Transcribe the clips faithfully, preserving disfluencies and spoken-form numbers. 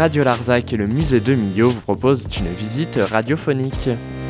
Radio Larzac et le musée de Millau vous proposent une visite radiophonique.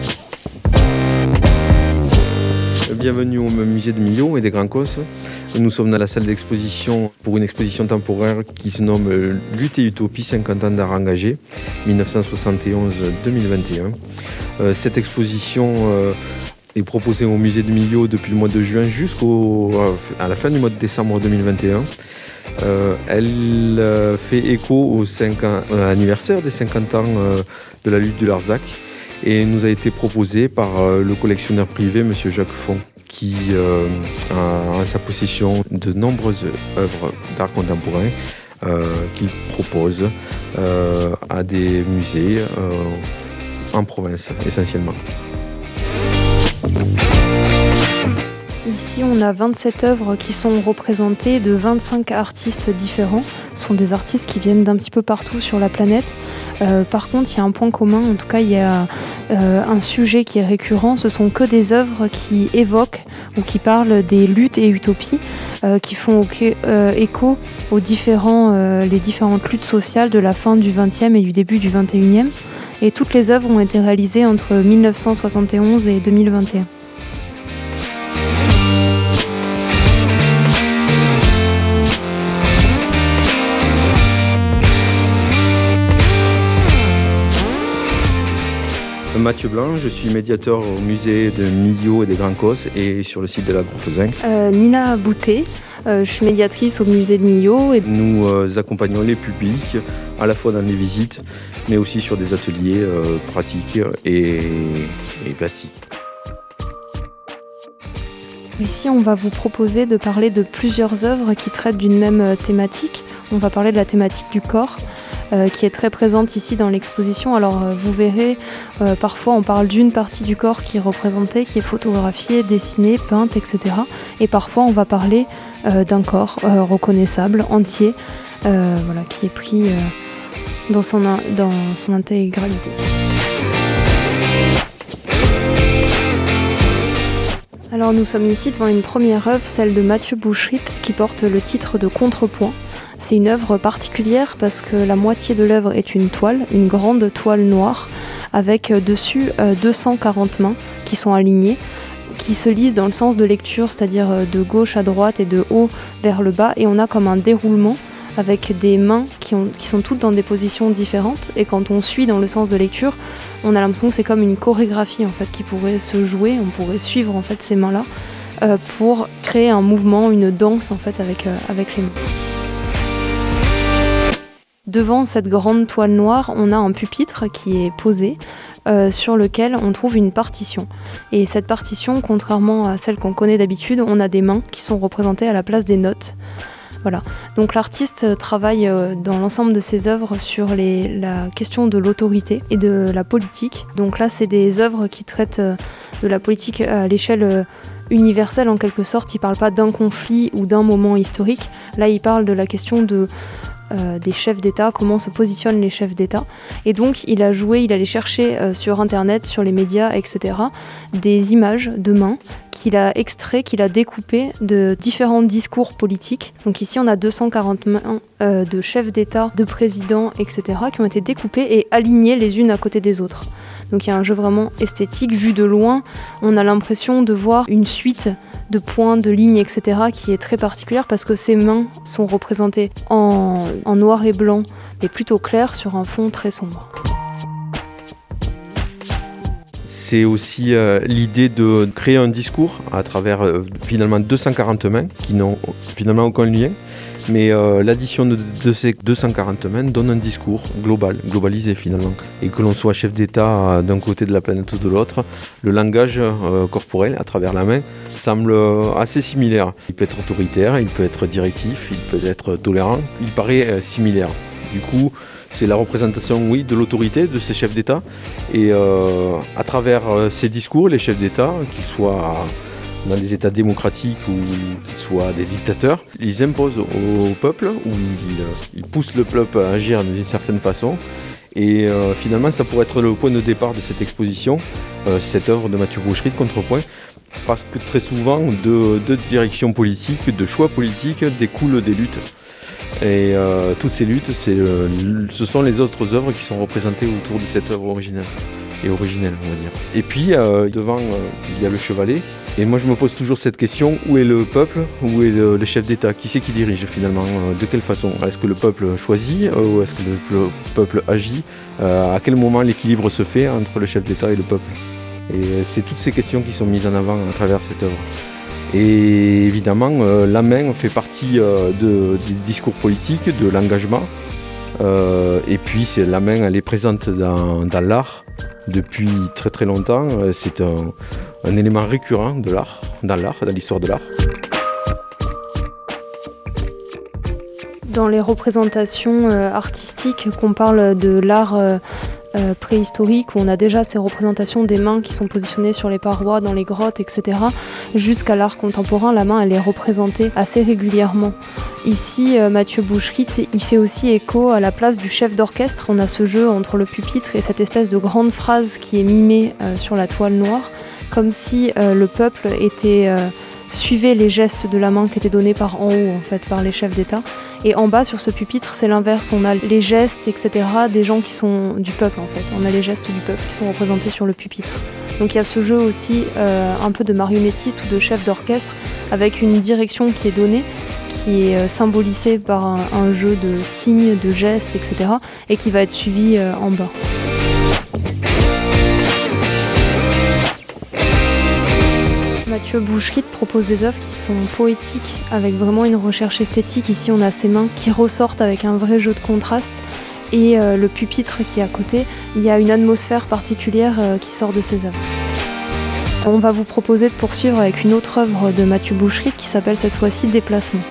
Bienvenue au musée de Millau et des Grands Cosses. Nous sommes dans la salle d'exposition pour une exposition temporaire qui se nomme Lutte et Utopie, cinquante ans d'art engagé, dix-neuf cent soixante et onze à deux mille vingt et un. Euh, cette exposition euh, est proposée au musée de Millau depuis le mois de juin jusqu'à la fin du mois de décembre deux mille vingt et un. Euh, elle euh, fait écho au cinq ans, euh, anniversaire des cinquante ans euh, de la lutte du Larzac et nous a été proposée par euh, le collectionneur privé, M. Jacques Font, qui euh, a en sa possession de nombreuses œuvres d'art contemporain euh, qu'il propose euh, à des musées euh, en province essentiellement. Ici, on a vingt-sept œuvres qui sont représentées de vingt-cinq artistes différents. Ce sont des artistes qui viennent d'un petit peu partout sur la planète. Euh, par contre, il y a un point commun, en tout cas, il y a euh, un sujet qui est récurrent. Ce sont que des œuvres qui évoquent ou qui parlent des luttes et utopies, euh, qui font okay, euh, écho aux différents, euh, les différentes luttes sociales de la fin du vingtième et du début du vingt et unième. Et toutes les œuvres ont été réalisées entre dix-neuf cent soixante et onze et deux mille vingt et un. Mathieu Blanc, je suis médiateur au musée de Millau et des Grands Cosses et sur le site de la Grofezin. Euh, Nina Boutet, euh, je suis médiatrice au musée de Millau. Et... Nous euh, accompagnons les publics à la fois dans les visites, mais aussi sur des ateliers euh, pratiques et, et plastiques. Ici, on va vous proposer de parler de plusieurs œuvres qui traitent d'une même thématique. On va parler de la thématique du corps, euh, qui est très présente ici dans l'exposition. Alors, euh, vous verrez, euh, parfois on parle d'une partie du corps qui est représentée, qui est photographiée, dessinée, peinte, et cetera. Et parfois, on va parler euh, d'un corps euh, reconnaissable, entier, euh, voilà, qui est pris euh, dans son, dans son intégralité. Alors nous sommes ici devant une première œuvre, celle de Mathieu Boucherit, qui porte le titre de Contrepoint. C'est une œuvre particulière parce que la moitié de l'œuvre est une toile, une grande toile noire, avec dessus deux cent quarante mains qui sont alignées, qui se lisent dans le sens de lecture, c'est-à-dire de gauche à droite et de haut vers le bas, et on a comme un déroulement avec des mains qui, ont, qui sont toutes dans des positions différentes, et quand on suit dans le sens de lecture, on a l'impression que c'est comme une chorégraphie en fait qui pourrait se jouer, on pourrait suivre en fait ces mains-là euh, pour créer un mouvement, une danse en fait avec, euh, avec les mains. Devant cette grande toile noire, on a un pupitre qui est posé euh, sur lequel on trouve une partition. Et cette partition, contrairement à celle qu'on connaît d'habitude, on a des mains qui sont représentées à la place des notes. Voilà. Donc l'artiste travaille dans l'ensemble de ses œuvres sur les, la question de l'autorité et de la politique. Donc là, c'est des œuvres qui traitent de la politique à l'échelle universelle en quelque sorte. Il ne parle pas d'un conflit ou d'un moment historique. Là, il parle de la question de, euh, des chefs d'État, comment se positionnent les chefs d'État. Et donc, il a joué, il allait chercher euh, sur Internet, sur les médias, et cetera, des images de mains qu'il a extrait, qu'il a découpé de différents discours politiques. Donc ici, on a deux cent quarante mains euh, de chefs d'État, de présidents, et cetera, qui ont été découpées et alignées les unes à côté des autres. Donc il y a un jeu vraiment esthétique. Vu de loin, on a l'impression de voir une suite de points, de lignes, et cetera, qui est très particulière parce que ces mains sont représentées en, en noir et blanc, mais plutôt clair sur un fond très sombre. C'est aussi euh, l'idée de créer un discours à travers euh, finalement deux cent quarante mains qui n'ont finalement aucun lien, mais euh, l'addition de, de ces deux cent quarante mains donne un discours global, globalisé finalement. Et que l'on soit chef d'État d'un côté de la planète ou de l'autre, le langage euh, corporel à travers la main semble assez similaire. Il peut être autoritaire, il peut être directif, il peut être tolérant, il paraît euh, similaire. Du coup, c'est la représentation, oui, de l'autorité de ces chefs d'État. Et euh, à travers euh, ces discours, les chefs d'État, qu'ils soient dans des États démocratiques ou qu'ils soient des dictateurs, ils imposent au peuple, ou ils, ils poussent le peuple à agir d'une certaine façon. Et euh, finalement, ça pourrait être le point de départ de cette exposition, euh, cette œuvre de Mathieu Boucherit, Contrepoint, parce que très souvent, de, de directions politiques, de choix politiques découlent des luttes. Et euh, toutes ces luttes, c'est, euh, ce sont les autres œuvres qui sont représentées autour de cette œuvre originale. Et originelle, on va dire. Et puis, euh, devant, euh, il y a le chevalet. Et moi, je me pose toujours cette question, où est le peuple, où est le, le chef d'État? Qui c'est qui dirige finalement? De quelle façon? Est-ce que le peuple choisit euh, ou est-ce que le, le peuple agit? euh, À quel moment l'équilibre se fait entre le chef d'État et le peuple? Et euh, c'est toutes ces questions qui sont mises en avant à travers cette œuvre. Et évidemment, euh, la main fait partie euh, de, des discours politiques, de l'engagement. Euh, et puis, c'est, la main, elle est présente dans, dans l'art depuis très très longtemps. C'est un, un élément récurrent de l'art, dans l'art, dans l'histoire de l'art. Dans les représentations euh, artistiques, qu'on parle de l'art euh, euh, préhistorique, où on a déjà ces représentations des mains qui sont positionnées sur les parois, dans les grottes, et cetera, jusqu'à l'art contemporain, la main elle est représentée assez régulièrement. Ici, euh, Mathieu Boucherit, il fait aussi écho à la place du chef d'orchestre. On a ce jeu entre le pupitre et cette espèce de grande phrase qui est mimée euh, sur la toile noire, comme si euh, le peuple était... Euh, suivait les gestes de la main qui étaient donnés par en haut, en fait, par les chefs d'État. Et en bas, sur ce pupitre, c'est l'inverse. On a les gestes, et cetera, des gens qui sont du peuple, en fait. On a les gestes du peuple qui sont représentés sur le pupitre. Donc il y a ce jeu aussi, euh, un peu de marionnettiste ou de chef d'orchestre, avec une direction qui est donnée, qui est symbolisée par un, un jeu de signes, de gestes, et cetera, et qui va être suivi euh, en bas. Mathieu Boucherit propose des œuvres qui sont poétiques, avec vraiment une recherche esthétique. Ici, on a ses mains qui ressortent avec un vrai jeu de contraste. Et euh, le pupitre qui est à côté, il y a une atmosphère particulière euh, qui sort de ses œuvres. On va vous proposer de poursuivre avec une autre œuvre de Mathieu Boucherit qui s'appelle cette fois-ci Déplacement.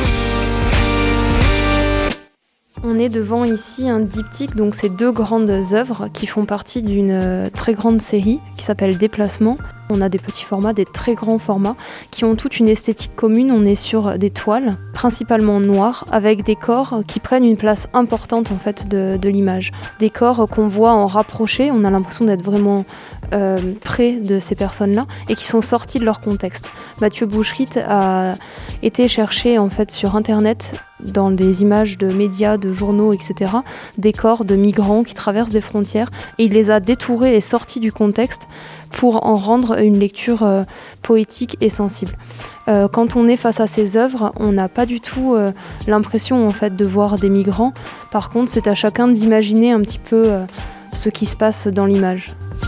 On est devant ici un diptyque, donc c'est deux grandes œuvres qui font partie d'une très grande série qui s'appelle Déplacement. On a des petits formats, des très grands formats qui ont toute une esthétique commune. On est sur des toiles, principalement noires, avec des corps qui prennent une place importante en fait de, de l'image. Des corps qu'on voit en rapproché, on a l'impression d'être vraiment euh, près de ces personnes-là et qui sont sortis de leur contexte. Mathieu Boucherit a été chercher en fait sur internet, dans des images de médias, de journaux, et cetera, des corps de migrants qui traversent des frontières et il les a détourés et sortis du contexte pour en rendre une lecture euh, poétique et sensible. Euh, quand on est face à ces œuvres, on n'a pas du tout euh, l'impression en fait, de voir des migrants. Par contre, c'est à chacun d'imaginer un petit peu euh, ce qui se passe dans l'image.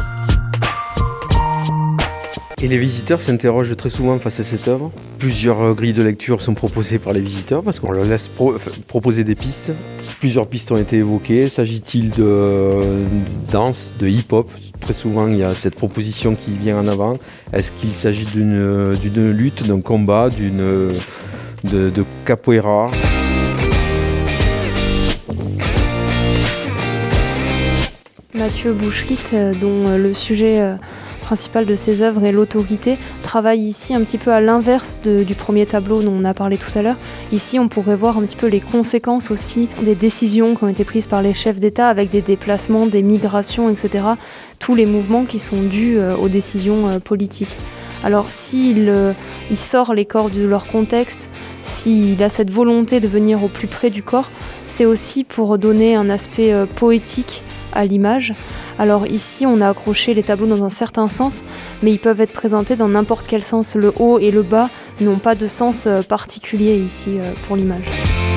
Et les visiteurs s'interrogent très souvent face à cette œuvre. Plusieurs grilles de lecture sont proposées par les visiteurs parce qu'on leur laisse pro- proposer des pistes. Plusieurs pistes ont été évoquées. S'agit-il de, de danse, de hip-hop? Très souvent, il y a cette proposition qui vient en avant. Est-ce qu'il s'agit d'une, d'une lutte, d'un combat, d'une, de, de capoeira? Mathieu Boucherit, dont le sujet principal de ses œuvres est l'autorité, travaille ici un petit peu à l'inverse de, du premier tableau dont on a parlé tout à l'heure. Ici, on pourrait voir un petit peu les conséquences aussi des décisions qui ont été prises par les chefs d'État avec des déplacements, des migrations, et cetera. Tous les mouvements qui sont dus aux décisions politiques. Alors s'il euh, il sort les corps de leur contexte, s'il a cette volonté de venir au plus près du corps, c'est aussi pour donner un aspect euh, poétique à l'image. Alors ici, on a accroché les tableaux dans un certain sens, mais ils peuvent être présentés dans n'importe quel sens. Le haut et le bas n'ont pas de sens euh, particulier ici euh, pour l'image.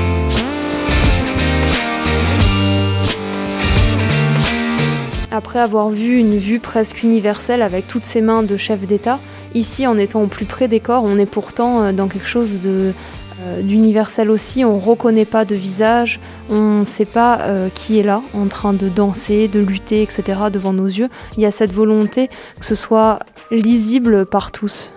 Après avoir vu une vue presque universelle avec toutes ces mains de chefs d'État, ici, en étant au plus près des corps, on est pourtant dans quelque chose de, euh, d'universel aussi. On ne reconnaît pas de visage, on ne sait pas euh, qui est là, en train de danser, de lutter, et cetera devant nos yeux. Il y a cette volonté que ce soit lisible par tous.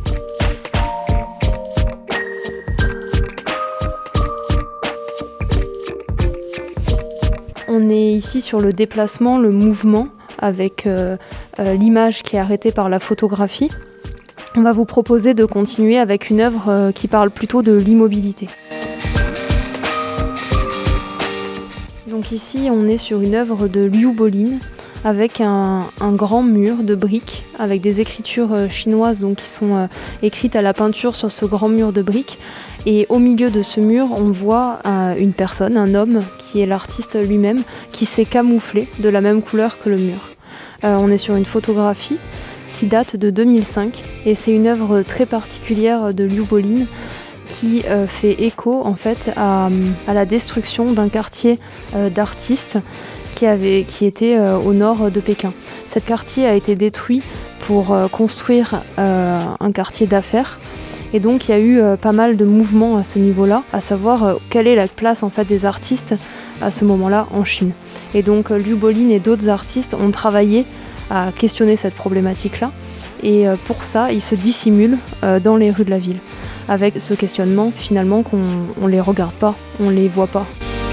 On est ici sur le déplacement, le mouvement, avec euh, euh, l'image qui est arrêtée par la photographie. On va vous proposer de continuer avec une œuvre euh, qui parle plutôt de l'immobilité. Donc ici, on est sur une œuvre de Liu Bolin, avec un, un grand mur de briques, avec des écritures chinoises donc, qui sont euh, écrites à la peinture sur ce grand mur de briques. Et au milieu de ce mur, on voit euh, une personne, un homme, qui est l'artiste lui-même, qui s'est camouflé de la même couleur que le mur. Euh, on est sur une photographie qui date de deux mille cinq et c'est une œuvre très particulière de Liu Bolin qui euh, fait écho en fait à, à la destruction d'un quartier euh, d'artistes qui, avait, qui était euh, au nord de Pékin. Cet quartier a été détruit pour euh, construire euh, un quartier d'affaires. Et donc il y a eu euh, pas mal de mouvements à ce niveau-là, à savoir euh, quelle est la place en fait des artistes à ce moment-là en Chine. Et donc euh, Liu Bolin et d'autres artistes ont travaillé à questionner cette problématique-là. Et euh, pour ça, ils se dissimulent euh, dans les rues de la ville, avec ce questionnement finalement qu'on on les regarde pas, on les voit pas.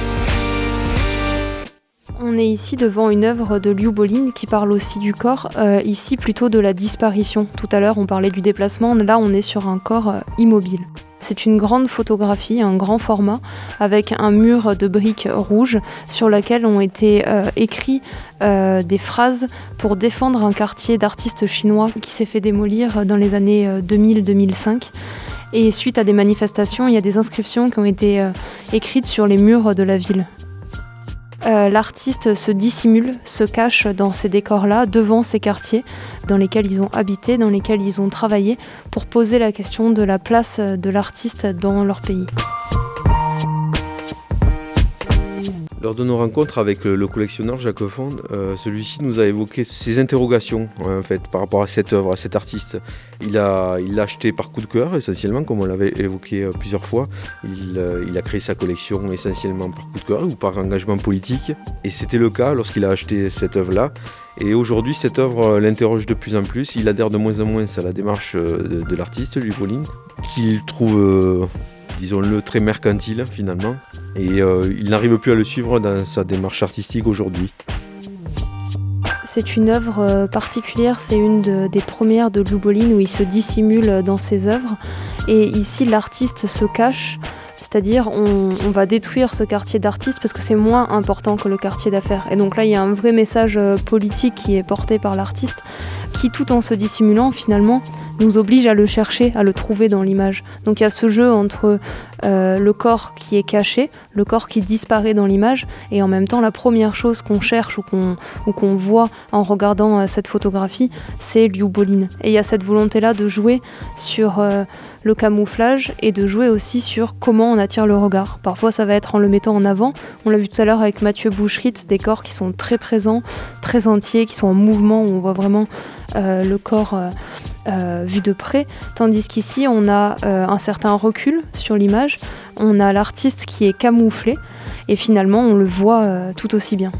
On est ici devant une œuvre de Liu Bolin qui parle aussi du corps, euh, ici plutôt de la disparition. Tout à l'heure on parlait du déplacement, là on est sur un corps euh, immobile. C'est une grande photographie, un grand format, avec un mur de briques rouges sur lequel ont été euh, écrits euh, des phrases pour défendre un quartier d'artistes chinois qui s'est fait démolir dans les années euh, deux mille à deux mille cinq. Et suite à des manifestations, il y a des inscriptions qui ont été euh, écrites sur les murs de la ville. Euh, l'artiste se dissimule, se cache dans ces décors-là, devant ces quartiers dans lesquels ils ont habité, dans lesquels ils ont travaillé, pour poser la question de la place de l'artiste dans leur pays. Lors de nos rencontres avec le collectionneur Jacques Fond, euh, celui-ci nous a évoqué ses interrogations en fait, par rapport à cette œuvre, à cet artiste. Il a, il l'a acheté par coup de cœur essentiellement, comme on l'avait évoqué euh, plusieurs fois. Il, euh, il a créé sa collection essentiellement par coup de cœur ou par engagement politique. Et c'était le cas lorsqu'il a acheté cette œuvre-là. Et aujourd'hui, cette œuvre euh, l'interroge de plus en plus. Il adhère de moins en moins à la démarche euh, de, de l'artiste, Liu Bolin, qu'il trouve... Euh, disons-le, très mercantile finalement, et euh, il n'arrive plus à le suivre dans sa démarche artistique aujourd'hui. C'est une œuvre particulière, c'est une de, des premières de Liu Bolin où il se dissimule dans ses œuvres, et ici l'artiste se cache, c'est-à-dire on, on va détruire ce quartier d'artistes parce que c'est moins important que le quartier d'affaires. Et donc là il y a un vrai message politique qui est porté par l'artiste, qui tout en se dissimulant finalement nous oblige à le chercher, à le trouver dans l'image. Donc il y a ce jeu entre euh, le corps qui est caché, le corps qui disparaît dans l'image, et en même temps la première chose qu'on cherche ou qu'on, ou qu'on voit en regardant euh, cette photographie, c'est Liu Bolin. Et il y a cette volonté-là de jouer sur euh, le camouflage et de jouer aussi sur comment on attire le regard. Parfois ça va être en le mettant en avant, on l'a vu tout à l'heure avec Mathieu Boucherit, des corps qui sont très présents, très entiers, qui sont en mouvement, où on voit vraiment euh, le corps... Euh, Euh, vu de près, tandis qu'ici on a euh, un certain recul sur l'image, on a l'artiste qui est camouflé et finalement on le voit euh, tout aussi bien.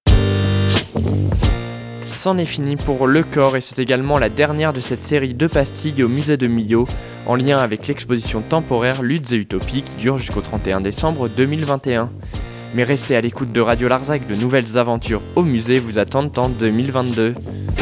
C'en est fini pour Le Corps et c'est également la dernière de cette série de pastilles au musée de Millau en lien avec l'exposition temporaire Luttes et Utopies qui dure jusqu'au trente et un décembre deux mille vingt et un. Mais restez à l'écoute de Radio Larzac, de nouvelles aventures au musée vous attendent en deux mille vingt-deux.